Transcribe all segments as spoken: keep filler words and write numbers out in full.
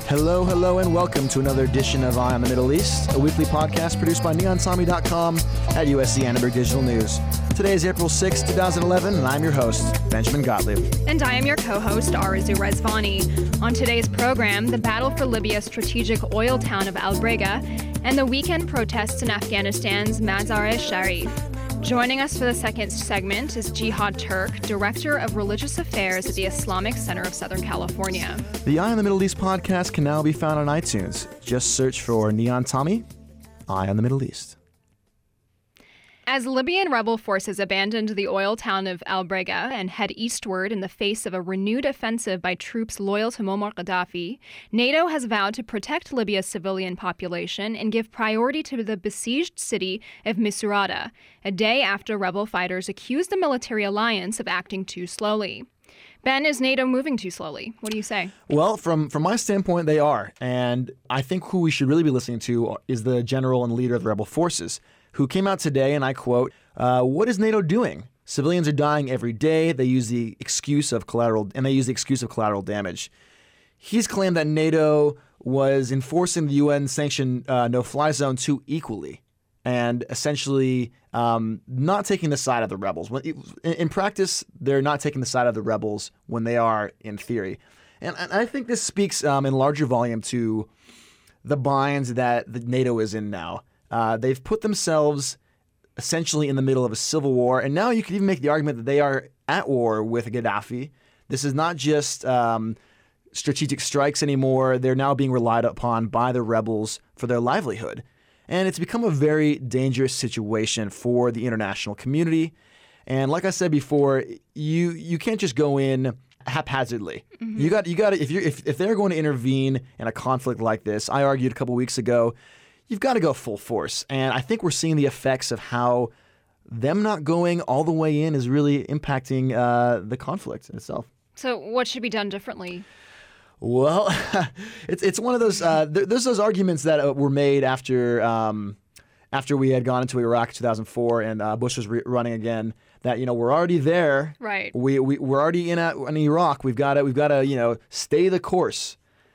Hello, hello, and welcome to another edition of Eye on the Middle East, a weekly podcast produced by neon tommy dot com at U S C Annenberg Digital News. Today is April sixth, twenty eleven, and I'm your host, Benjamin Gottlieb. And I am your co-host, Arzu Rezvani. On today's program, the battle for Libya's strategic oil town of Al Brega and the weekend protests in Afghanistan's Mazar-e-Sharif. Joining us for the second segment is Jihad Turk, Director of Religious Affairs at the Islamic Center of Southern California. The Eye on the Middle East podcast can now be found on iTunes. Just search for Neon Tommy, Eye on the Middle East. As Libyan rebel forces abandoned the oil town of Al Brega and head eastward in the face of a renewed offensive by troops loyal to Muammar Gaddafi, NATO has vowed to protect Libya's civilian population and give priority to the besieged city of Misurata, a day after rebel fighters accused the military alliance of acting too slowly. Ben, is NATO moving too slowly? What do you say? Well, from, from my standpoint, they are. And I think who we should really be listening to is the general and leader of the rebel forces, who came out today, and I quote, uh, what is NATO doing? Civilians are dying every day. They use the excuse of collateral, and they use the excuse of collateral damage. He's claimed that NATO was enforcing the U N-sanctioned uh, no-fly zone too equally, and essentially um, not taking the side of the rebels. When, in, in practice, they're not taking the side of the rebels when they are in theory. And, and I think this speaks um, in larger volume to the binds that the NATO is in now. Uh, they've put themselves essentially in the middle of a civil war, and now you could even make the argument that they are at war with Gaddafi. This is not just um, strategic strikes anymore. They're now being relied upon by the rebels for their livelihood. And it's become a very dangerous situation for the international community. And like I said before, you you can't just go in haphazardly. Mm-hmm. You got you got if you if if they're going to intervene in a conflict like this, I argued a couple weeks ago, you've got to go full force. And I think we're seeing the effects of how them not going all the way in is really impacting uh, the conflict itself. So what should be done differently? Well, it's it's one of those uh, there, there's those arguments that uh, were made after um, after we had gone into Iraq in two thousand four and uh, Bush was re- running again. That you know we're already there. Right. We we we're already in a, in Iraq. We've got to we've got to you know stay the course.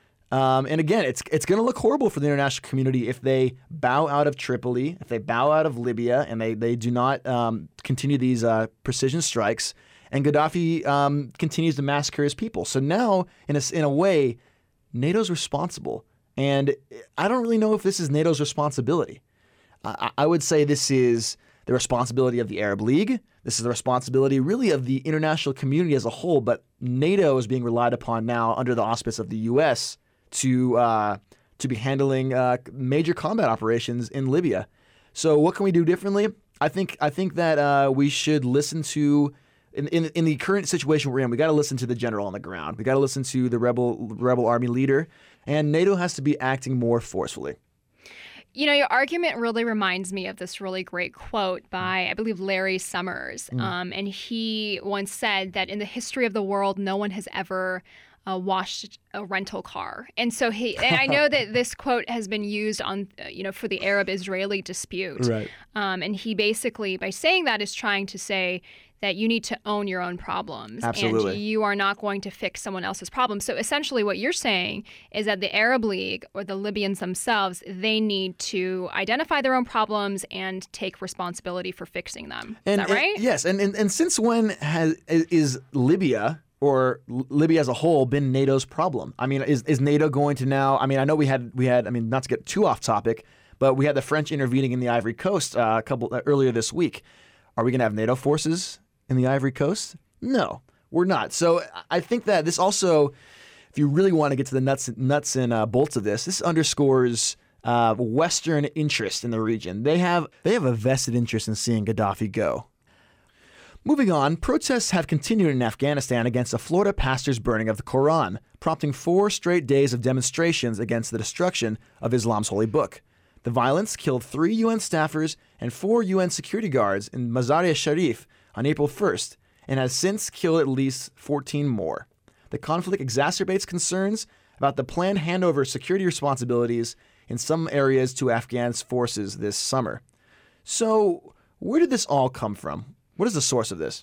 Um, and again, it's it's going to look horrible for the international community if they bow out of Tripoli, if they bow out of Libya, and they they do not um, continue these uh, precision strikes. And Gaddafi um, continues to massacre his people. So now, in a, in a way, NATO's responsible. And I don't really know if this is NATO's responsibility. I, I would say this is the responsibility of the Arab League. This is the responsibility really of the international community as a whole. But NATO is being relied upon now under the auspice of the U S to uh, to be handling uh, major combat operations in Libya. So what can we do differently? I think I think that uh, we should listen to. In, in in the current situation we're in, we got to listen to the general on the ground. We got to listen to the rebel rebel army leader, and NATO has to be acting more forcefully. You know, your argument really reminds me of this really great quote by, I believe, Larry Summers. Mm. Um, and he once said that in the history of the world, no one has ever uh, washed a rental car. And so he, and I know that this quote has been used on, uh, you know, for the Arab-Israeli dispute. Right. Um, and he basically, by saying that, is trying to say that you need to own your own problems. Absolutely. And you are not going to fix someone else's problems. So essentially what you're saying is that the Arab League or the Libyans themselves, they need to identify their own problems and take responsibility for fixing them. And, is that right? And, yes. And, and and since when has is Libya or Libya as a whole been NATO's problem? I mean, is is NATO going to now, I mean, I know we had, we had, I mean, not to get too off topic, but we had the French intervening in the Ivory Coast uh, a couple uh, earlier this week. Are we going to have NATO forces in the Ivory Coast? No, we're not. So I think that this also, if you really want to get to the nuts, nuts and uh, bolts of this, this underscores uh, Western interest in the region. They have they have a vested interest in seeing Gaddafi go. Moving on, protests have continued in Afghanistan against a Florida pastor's burning of the Quran, prompting four straight days of demonstrations against the destruction of Islam's holy book. The violence killed three U N staffers and four U N security guards in Mazar-e-Sharif on April first, and has since killed at least fourteen more. The conflict exacerbates concerns about the planned handover of security responsibilities in some areas to Afghan forces this summer. So, where did this all come from? What is the source of this?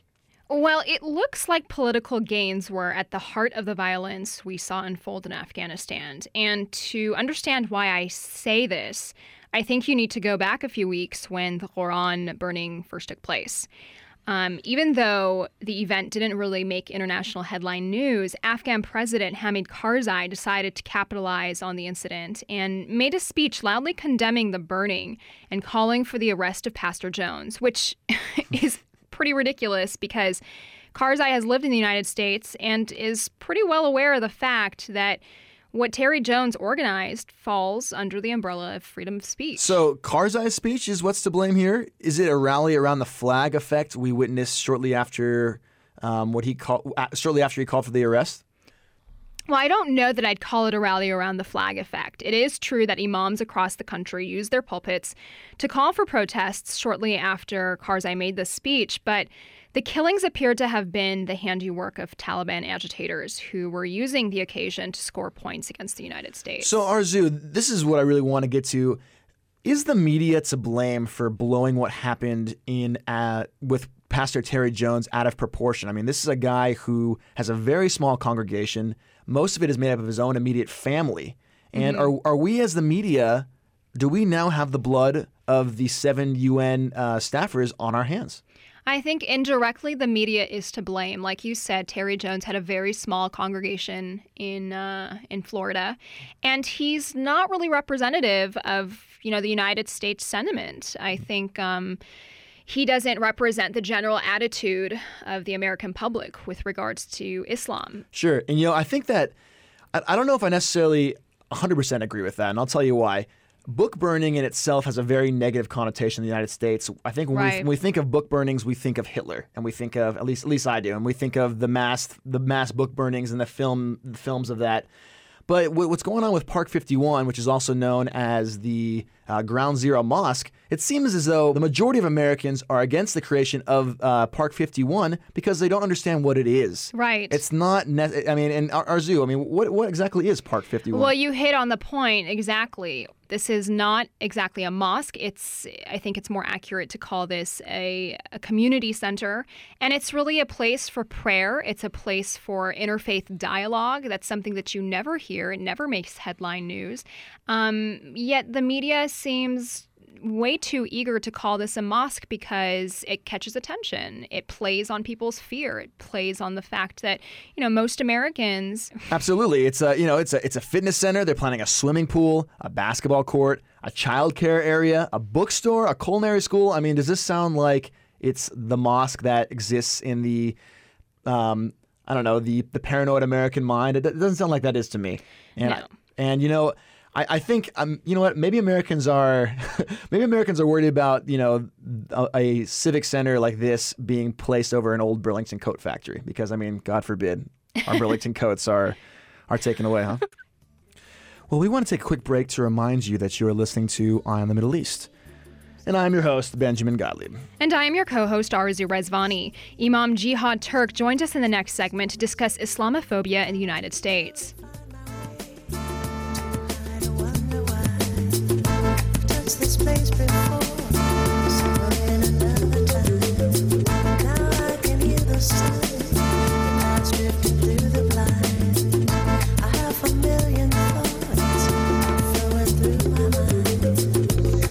Well, it looks like political gains were at the heart of the violence we saw unfold in Afghanistan. And to understand why I say this, I think you need to go back a few weeks when the Quran burning first took place. Um, even though the event didn't really make international headline news, Afghan President Hamid Karzai decided to capitalize on the incident and made a speech loudly condemning the burning and calling for the arrest of Pastor Jones, which is pretty ridiculous because Karzai has lived in the United States and is pretty well aware of the fact that what Terry Jones organized falls under the umbrella of freedom of speech. So Karzai's speech is what's to blame here? Is it a rally around the flag effect we witnessed shortly after um, what he called shortly after he called for the arrest? Well, I don't know that I'd call it a rally around the flag effect. It is true that imams across the country used their pulpits to call for protests shortly after Karzai made this speech, but the killings appeared to have been the handiwork of Taliban agitators who were using the occasion to score points against the United States. So, Arzu, this is what I really want to get to. Is the media to blame for blowing what happened in uh, with Pastor Terry Jones out of proportion? I mean, this is a guy who has a very small congregation. Most of it is made up of his own immediate family. And mm-hmm. are are we as the media, do we now have the blood of the seven U N uh, staffers on our hands? I think indirectly the media is to blame. Like you said, Terry Jones had a very small congregation in uh, in Florida, and he's not really representative of, you know, the United States sentiment. I think um, he doesn't represent the general attitude of the American public with regards to Islam. Sure. And, you know, I think that I, I don't know if I necessarily one hundred percent agree with that, and I'll tell you why. Book burning in itself has a very negative connotation in the United States. I think when, right. we, when we think of book burnings, we think of Hitler, and we think of at least at least I do, and we think of the mass the mass book burnings and the film the films of that. But what's going on with Park fifty-one, which is also known as the uh, Ground Zero Mosque, it seems as though the majority of Americans are against the creation of uh, Park fifty-one because they don't understand what it is. Right. It's not, ne- I mean, and Arzu, I mean, what what exactly is Park fifty-one? Well, you hit on the point exactly. This is not exactly a mosque. It's, I think it's more accurate to call this a, a community center. And it's really a place for prayer. It's a place for interfaith dialogue. That's something that you never hear. It never makes headline news. Um, yet the media seems way too eager to call this a mosque because it catches attention. It plays on people's fear. It plays on the fact that, you know, most Americans. Absolutely. It's a, you know, it's a, it's a fitness center. They're planning a swimming pool, a basketball court, a child care area, a bookstore, a culinary school. I mean, does this sound like it's the mosque that exists in the, um, I don't know, the, the paranoid American mind? It doesn't sound like that is to me. And, no. I, and you know, I, I think, um, you know what, maybe Americans are maybe Americans are worried about, you know, a, a civic center like this being placed over an old Burlington coat factory because, I mean, God forbid, our Burlington coats are, are taken away, huh? Well, we want to take a quick break to remind you that you are listening to Eye on the Middle East. And I'm your host, Benjamin Gottlieb. And I am your co-host, Arzu Rezvani. Imam Jihad Turk joins us in the next segment to discuss Islamophobia in the United States. This place before, so in another time. Now I can hear the sun, clouds drifting through the blind. I have a million thoughts flowing through my mind.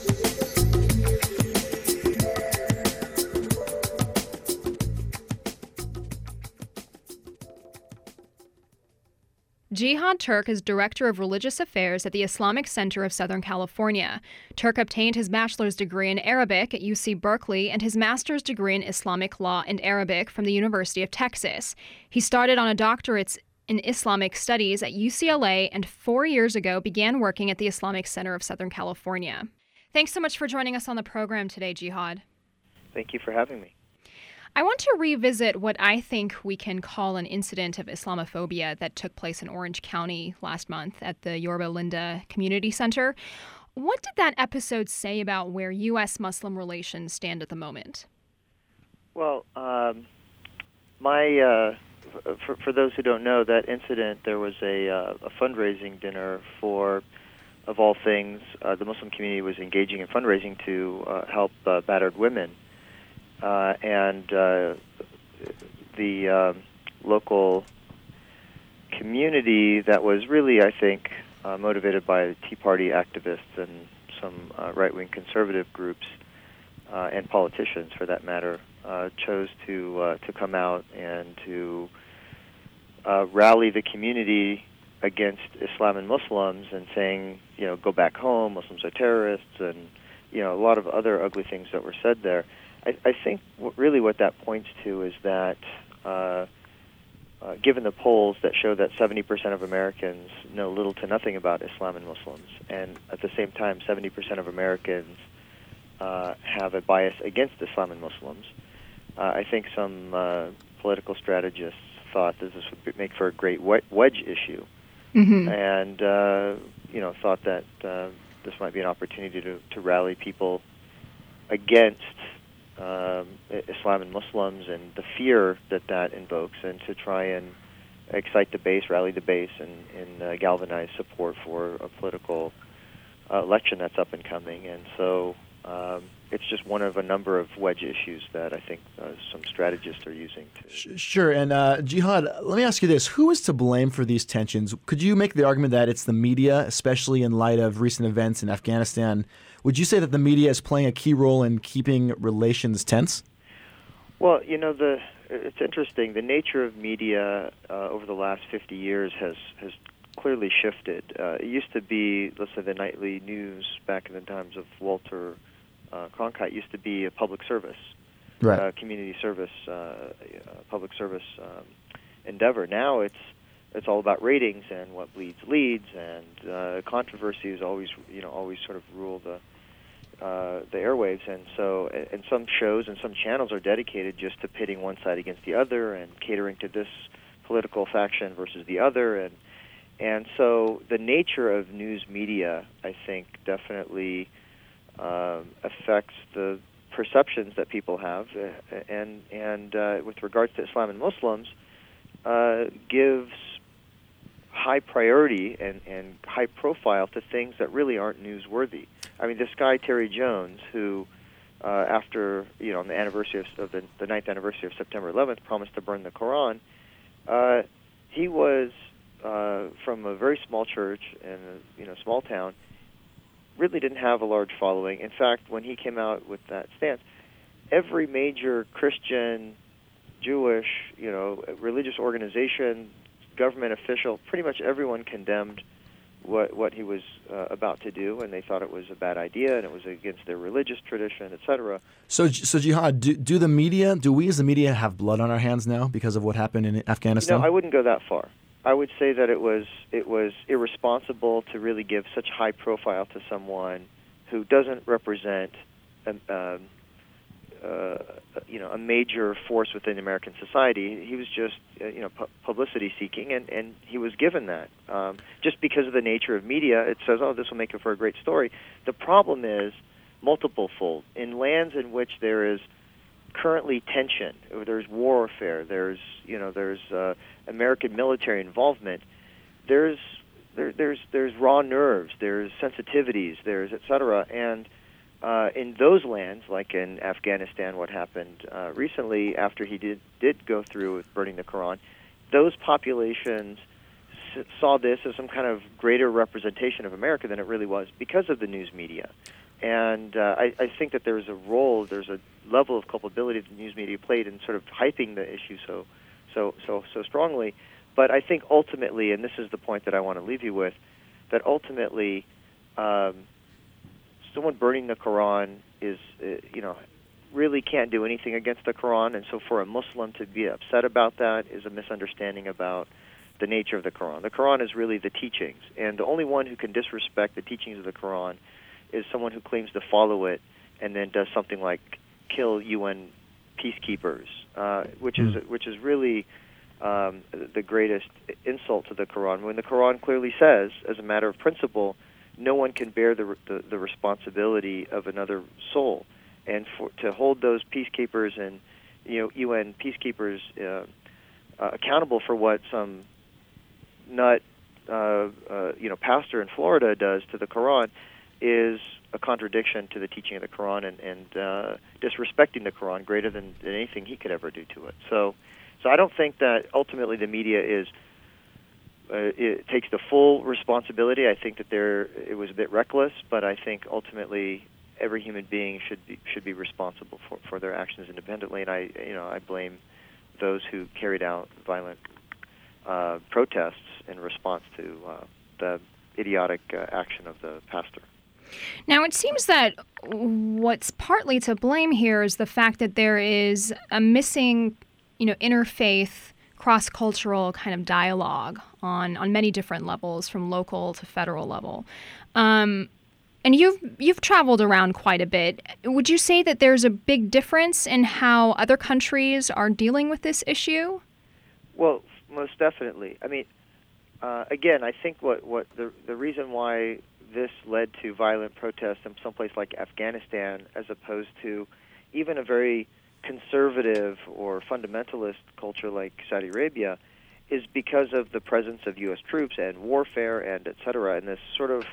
Jihad Turk is Director of Religious Affairs at the Islamic Center of Southern California. Turk obtained his bachelor's degree in Arabic at U C Berkeley and his master's degree in Islamic law and Arabic from the University of Texas. He started on a doctorate in Islamic studies at U C L A and four years ago began working at the Islamic Center of Southern California. Thanks so much for joining us on the program today, Jihad. Thank you for having me. I want to revisit what I think we can call an incident of Islamophobia that took place in Orange County last month at the Yorba Linda Community Center. What did that episode say about where U S Muslim relations stand at the moment? Well, um, my uh, for, for those who don't know, that incident, there was a, uh, a fundraising dinner for, of all things, uh, the Muslim community was engaging in fundraising to uh, help uh, battered women. Uh, and uh, the um, local community that was really, I think, uh, motivated by Tea Party activists and some uh, right-wing conservative groups uh, and politicians, for that matter, uh, chose to uh, to come out and to uh, rally the community against Islam and Muslims, and saying, you know, go back home, Muslims are terrorists, and, you know, a lot of other ugly things that were said there. I, I think what, really what that points to is that, uh, uh, given the polls that show that seventy percent of Americans know little to nothing about Islam and Muslims, and at the same time seventy percent of Americans uh, have a bias against Islam and Muslims, uh, I think some uh, political strategists thought that this would make for a great wedge issue. Mm-hmm. And, uh, you know, thought that uh, this might be an opportunity to, to rally people against um, Islam and Muslims and the fear that that invokes, and to try and excite the base, rally the base, and, and uh, galvanize support for a political uh, election that's up and coming. And so um, it's just one of a number of wedge issues that I think uh, some strategists are using. To Sure. And uh, Jihad, let me ask you this. Who is to blame for these tensions? Could you make the argument that it's the media, especially in light of recent events in Afghanistan? Would you say that the media is playing a key role in keeping relations tense? Well, you know, the it's interesting. The nature of media uh, over the last fifty years has, has clearly shifted. Uh, it used to be, let's say, the nightly news back in the times of Walter uh, Cronkite used to be a public service, right. uh, community service, uh, uh, public service um, endeavor. Now it's it's all about ratings and what bleeds leads, and uh, controversies always, you know, always sort of rule the uh, the airwaves. And so, and some shows and some channels are dedicated just to pitting one side against the other and catering to this political faction versus the other. And and so, the nature of news media, I think, definitely um, affects the perceptions that people have, uh, and and uh, with regards to Islam and Muslims, uh, gives high priority and, and high profile to things that really aren't newsworthy. I mean, this guy Terry Jones, who uh, after, you know, on the anniversary of, of the, the ninth anniversary of September eleventh, promised to burn the Quran, uh, he was uh, from a very small church in a, you know, small town. Really didn't have a large following. In fact, when he came out with that stance, every major Christian, Jewish, you know, religious organization, government official, pretty much everyone condemned what what he was uh, about to do, and they thought it was a bad idea, and it was against their religious tradition, et cetera. So, so Jihad, do, do the media, do we as the media have blood on our hands now because of what happened in Afghanistan? No, I wouldn't go that far. I would say that it was it was irresponsible to really give such high profile to someone who doesn't represent um, um, uh, you know, a major force within American society. He was just, uh, you know, pu- publicity seeking, and, and he was given that. Um, just because of the nature of media, it says, oh, this will make it for a great story. The problem is multiple-fold. In lands in which there is currently tension, there's warfare, there's, you know, there's uh, American military involvement, there's there, there's there's raw nerves, there's sensitivities, there's et cetera, and Uh, in those lands, like in Afghanistan, what happened uh, recently after he did, did go through with burning the Quran, those populations s- saw this as some kind of greater representation of America than it really was because of the news media. And uh, I, I think that there's a role, there's a level of culpability that the news media played in sort of hyping the issue so, so, so, so strongly. But I think ultimately, and this is the point that I want to leave you with, that ultimately um, someone burning the Quran is, uh, you know, really can't do anything against the Quran, and so for a Muslim to be upset about that is a misunderstanding about the nature of the Quran. The Quran is really the teachings, and the only one who can disrespect the teachings of the Quran is someone who claims to follow it and then does something like kill U N peacekeepers, uh, which is which is really um, the greatest insult to the Quran. When the Quran clearly says, as a matter of principle, no one can bear the, the the responsibility of another soul, and for to hold those peacekeepers and, you know, U N peacekeepers uh, uh, accountable for what some nut uh, uh, you know pastor in Florida does to the Quran is a contradiction to the teaching of the Quran and, and uh, disrespecting the Quran greater than, than anything he could ever do to it. So, so I don't think that ultimately the media is uh, it takes the full responsibility. I think that there it was a bit reckless, but I think ultimately every human being should be should be responsible for, for their actions independently. And I you know I blame those who carried out violent uh, protests in response to uh, the idiotic uh, action of the pastor. Now, it seems that what's partly to blame here is the fact that there is a missing, you know, interfaith, cross-cultural kind of dialogue on, on many different levels, from local to federal level. Um, and you've you've traveled around quite a bit. Would you say that there's a big difference in how other countries are dealing with this issue? Well, most definitely. I mean, uh, again, I think what, what the the reason why this led to violent protests in some place like Afghanistan, as opposed to even a very conservative or fundamentalist culture like Saudi Arabia, is because of the presence of U S troops and warfare and et cetera, and this sort of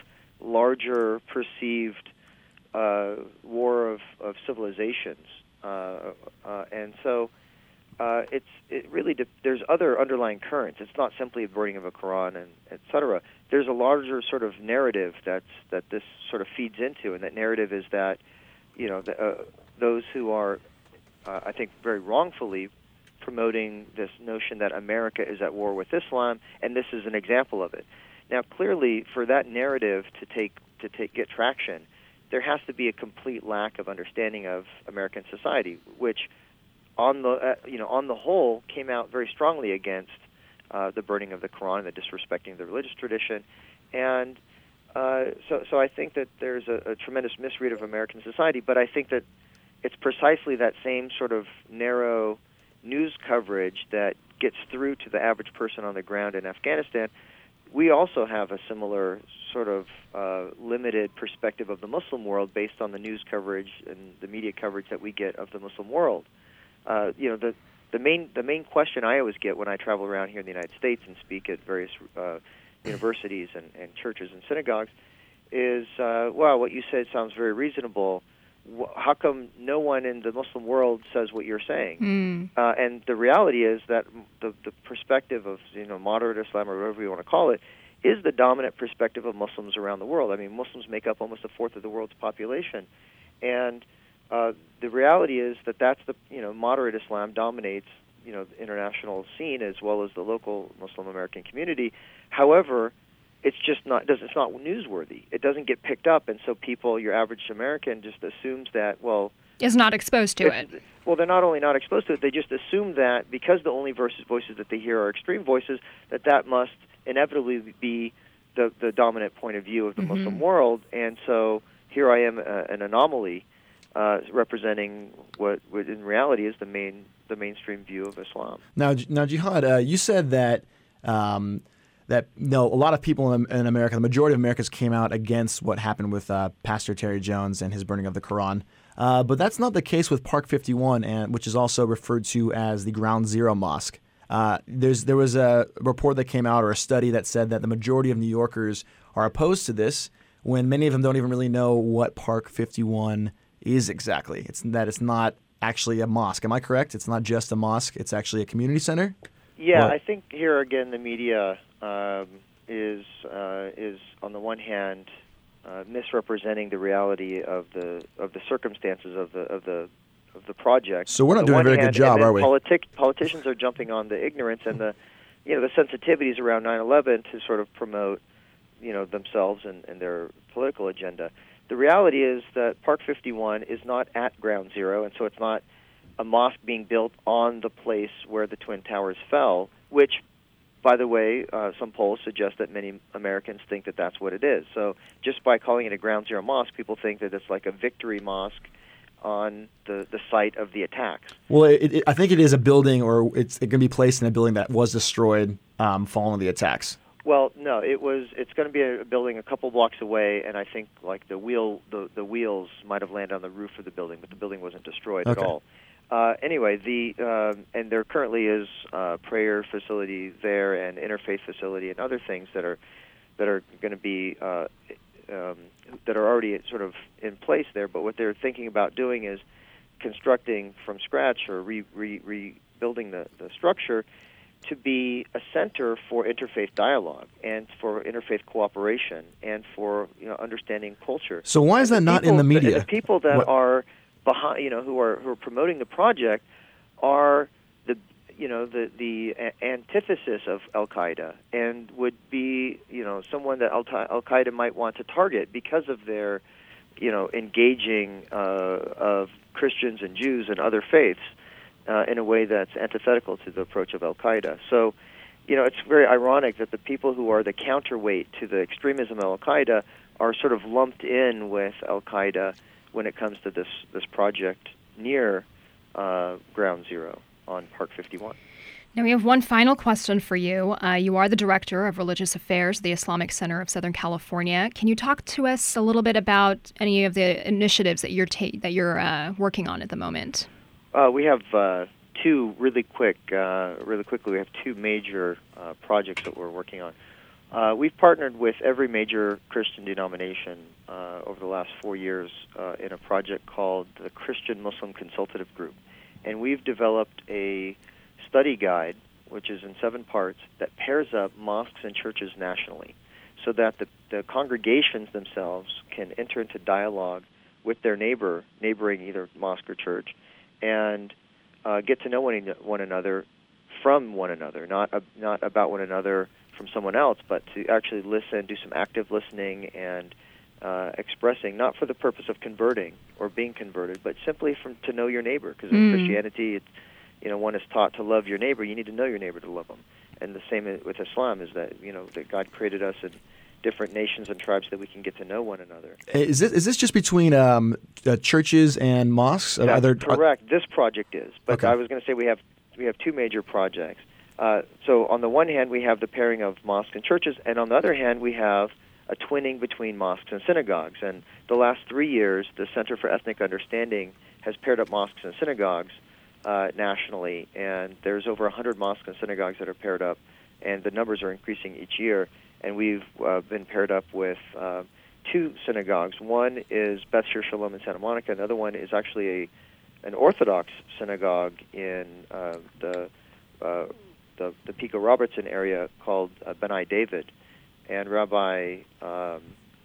larger perceived uh, war of, of civilizations. Uh, uh, and so uh, it's it really de- there's other underlying currents. It's not simply a burning of a Quran and et cetera. There's a larger sort of narrative that's that this sort of feeds into, and that narrative is that, you know, the, uh, those who are, uh, I think, very wrongfully promoting this notion that America is at war with Islam, and this is an example of it. Now, clearly, for that narrative to take to take get traction, there has to be a complete lack of understanding of American society, which, on the uh, you know on the whole, came out very strongly against uh, the burning of the Quran and the disrespecting of the religious tradition, and uh, so so I think that there's a, a tremendous misread of American society. But I think that it's precisely that same sort of narrow news coverage that gets through to the average person on the ground in Afghanistan. We also have a similar sort of uh, limited perspective of the Muslim world based on the news coverage and the media coverage that we get of the Muslim world. Uh, you know, the the main the main question I always get when I travel around here in the United States and speak at various uh, universities and, and churches and synagogues is, uh, wow, what you said sounds very reasonable. How come no one in the Muslim world says what you're saying? Mm. Uh, and the reality is that the, the perspective of, you know, moderate Islam, or whatever you want to call it, is the dominant perspective of Muslims around the world. I mean, Muslims make up almost a fourth of the world's population, and uh, the reality is that that's the, you know, moderate Islam dominates, you know, the international scene as well as the local Muslim American community. However, it's just not does it's not newsworthy. It doesn't get picked up, and so people, your average American, just assumes that, well, is not exposed to it. Well, they're not only not exposed to it, they just assume that because the only verses, voices that they hear are extreme voices, that that must inevitably be the the dominant point of view of the mm-hmm. Muslim world. And so here I am, uh, an anomaly, uh, representing what, what in reality is the main the mainstream view of Islam. Now, now, Jihad, uh, you said that. Um, That no, a lot of people in, in America, the majority of Americans came out against what happened with uh, Pastor Terry Jones and his burning of the Quran. Uh, but that's not the case with Park fifty-one, and which is also referred to as the Ground Zero Mosque. Uh, there's there was a report that came out, or a study that said that the majority of New Yorkers are opposed to this, when many of them don't even really know what Park fifty-one is exactly. It's that it's not actually a mosque. Am I correct? It's not just a mosque. It's actually a community center. Yeah, What? I think here again the media um, is uh, is on the one hand uh, misrepresenting the reality of the of the circumstances of the of the of the project. So we're not On the doing a one very good hand, job, and then are we? Politic, politicians are jumping on the ignorance and the you know the sensitivities around nine eleven to sort of promote you know themselves and, and their political agenda. The reality is that Park fifty-one is not at Ground Zero, and so it's not a mosque being built on the place where the Twin Towers fell, which, by the way, uh, some polls suggest that many Americans think that that's what it is. So just by calling it a Ground Zero mosque, people think that it's like a victory mosque on the, the site of the attacks. Well, it, it, I think it is a building, or it's it can be placed in a building that was destroyed um, following the attacks. Well, no, it was. It's going to be a building a couple blocks away, and I think like the wheel, the the wheels might have landed on the roof of the building, but the building wasn't destroyed Okay. at all. Uh, anyway, the um, and there currently is a prayer facility there, and interfaith facility, and other things that are that are going to be uh, um, that are already sort of in place there. But what they're thinking about doing is constructing from scratch or re, re, rebuilding the, the structure to be a center for interfaith dialogue and for interfaith cooperation and for you know understanding culture. So why is And that the not people, in the media? The, the people that What- are behind, you know, who are who are promoting the project are the you know the the a- antithesis of Al Qaeda and would be you know someone that Al Qaeda might want to target because of their you know engaging uh, of Christians and Jews and other faiths. Uh, in a way that's antithetical to the approach of Al Qaeda. So, you know, it's very ironic that the people who are the counterweight to the extremism of Al Qaeda are sort of lumped in with Al Qaeda when it comes to this this project near uh, Ground Zero on Park fifty-one. Now, we have one final question for you. Uh, you are the Director of Religious Affairs at the Islamic Center of Southern California. Can you talk to us a little bit about any of the initiatives that you're ta- that you're uh, working on at the moment? Uh, we have uh, two really quick, uh, really quickly. We have two major uh, projects that we're working on. Uh, we've partnered with every major Christian denomination uh, over the last four years uh, in a project called the Christian Muslim Consultative Group, and we've developed a study guide, which is in seven parts, that pairs up mosques and churches nationally, so that the, the congregations themselves can enter into dialogue with their neighbor, neighboring either mosque or church, and uh, get to know one, one another from one another, not uh, not about one another from someone else, but to actually listen, do some active listening and uh, expressing, not for the purpose of converting or being converted, but simply from to know your neighbor. Because in Mm. Christianity, it's, you know, one is taught to love your neighbor. You need to know your neighbor to love them. And the same with Islam is that you know that God created us in different nations and tribes that we can get to know one another. Is this is this just between um, uh, churches and mosques? Are That's there- correct. This project is, but Okay. I was going to say we have we have two major projects. Uh, so on the one hand, we have the pairing of mosques and churches, and on the other hand, we have a twinning between mosques and synagogues. And the last three years, the Center for Ethnic Understanding has paired up mosques and synagogues uh, nationally, and there's over one hundred mosques and synagogues that are paired up, and the numbers are increasing each year. And we've uh, been paired up with uh, two synagogues. One is Beth Shir Shalom in Santa Monica. Another one is actually a an Orthodox synagogue in uh, the, uh, the the Pico Robertson area called uh, B'nai David. And Rabbi um,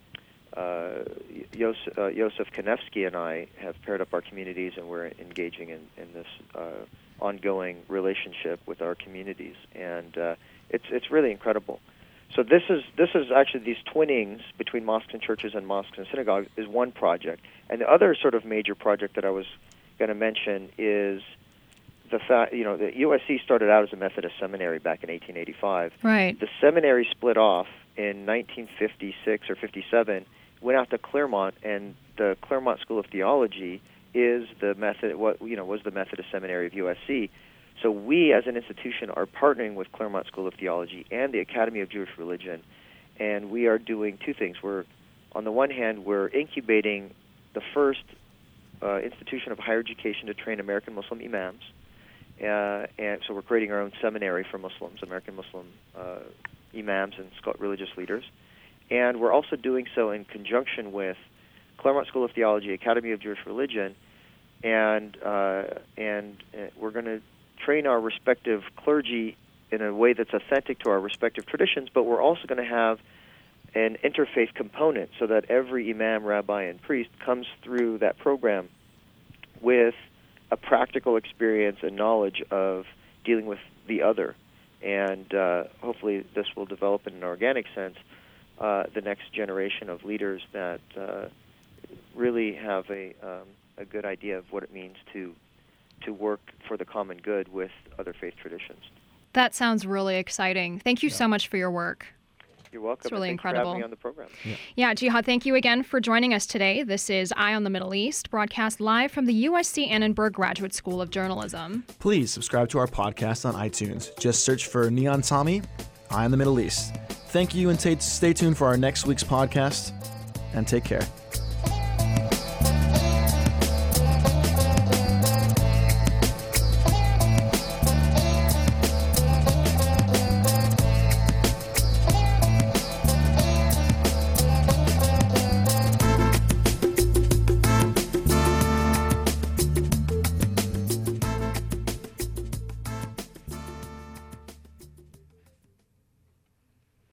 uh, Yosef, uh, Yosef Kanevsky and I have paired up our communities, and we're engaging in, in this uh, ongoing relationship with our communities. And uh, it's it's really incredible. So this is this is actually these twinnings between mosques and churches and mosques and synagogues is one project, and the other sort of major project that I was going to mention is the fact you know the U S C started out as a Methodist seminary back in eighteen eighty-five. Right. The seminary split off in nineteen fifty-six or fifty-seven, went out to Claremont, and the Claremont School of Theology is the method what you know was the Methodist seminary of U S C. So we, as an institution, are partnering with Claremont School of Theology and the Academy of Jewish Religion, and we are doing two things. We're, on the one hand, we're incubating the first uh, institution of higher education to train American Muslim imams, uh, and so we're creating our own seminary for Muslims, American Muslim uh, imams and religious leaders, and we're also doing so in conjunction with Claremont School of Theology, Academy of Jewish Religion, and uh, and uh, we're going to train our respective clergy in a way that's authentic to our respective traditions, but we're also going to have an interfaith component so that every imam, rabbi, and priest comes through that program with a practical experience and knowledge of dealing with the other. And uh, hopefully this will develop in an organic sense uh, the next generation of leaders that uh, really have a, um, a good idea of what it means to to work for the common good with other faith traditions. That sounds really exciting. Thank you Yeah. so much for your work. You're welcome. It's really and thanks incredible. for having me on the program. Yeah, Jihad, thank you again for joining us today. This is Eye on the Middle East, broadcast live from the U S C Annenberg Graduate School of Journalism. Please subscribe to our podcast on iTunes. Just search for Neon Tommy, Eye on the Middle East. Thank you, and t- stay tuned for our next week's podcast, and take care.